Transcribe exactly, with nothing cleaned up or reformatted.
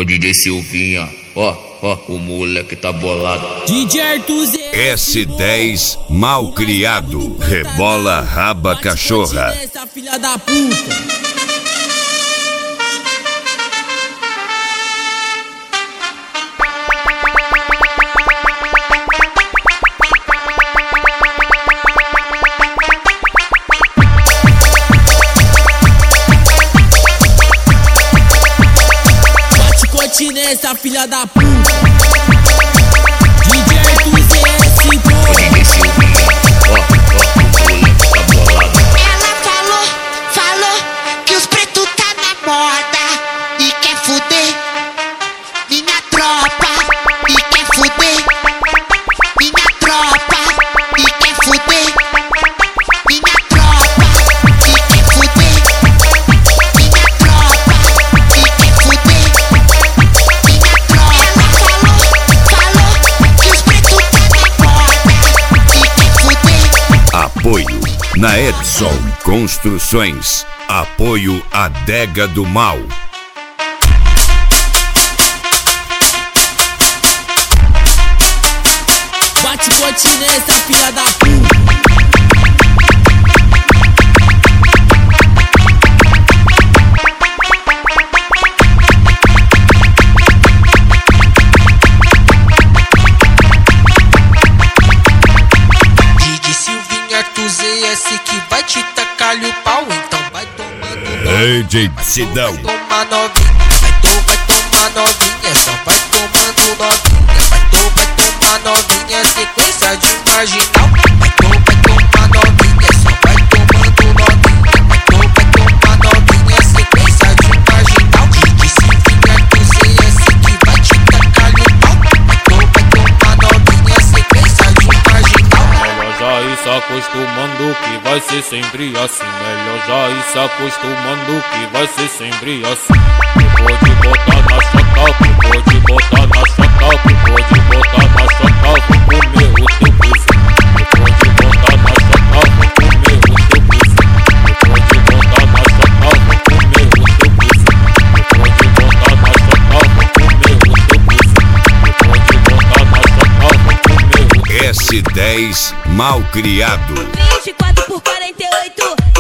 Ô D J Silvinha, ó, ó, o moleque tá bolado. D J Arthur S dez mal criado, rebola raba cachorra. Essa filha da puta. Nessa filha da puta. D J Arthur C S Ô D J Silvinha, ó, ó, o moleque tá bolado. Ela falou, falou que os pretos tá na moda e quer fuder minha tropa, e quer fuder minha tropa, e quer fuder minha tropa, e quer fuder minha tropa, e quer fuder. Apoio na Edson Construções. Apoio Adega do Mal. bate bote nessa filha da puta. Z S que vai te tacar-lhe o pau, então vai tomando. Ei, J Sidão. Vai tomar novinha, vai, to, vai tomar novinha, só vai tomando novinha. Vai, to, vai tomar novinha, sequência de marginal. Vai, to, vai tomar novinha, só vai tomando novinha. Vai, to, vai tomar novinha, sequência de marginal. D J Silvinha do Z S que vai te tacar-lhe o pau. Vai, to, vai tomar novinha, sequência de marginal. Melhor já ir se acostumando que vai ser sempre assim. Melhor já ir se acostumando que vai ser sempre assim. Tu pode botar na chota, tu pode botar na chota, tu pode botar na chota, vou comer o teu piso. Tu pode botar na chota, vou comer o teu piso. Tu pode botar na chota, vou comer o teu piso. Tu pode botar na chota, vou comer o teu piso. Tu pode botar na chota, vou comer o teu piso. S dez mal criado. vinte e quatro por quarenta e oito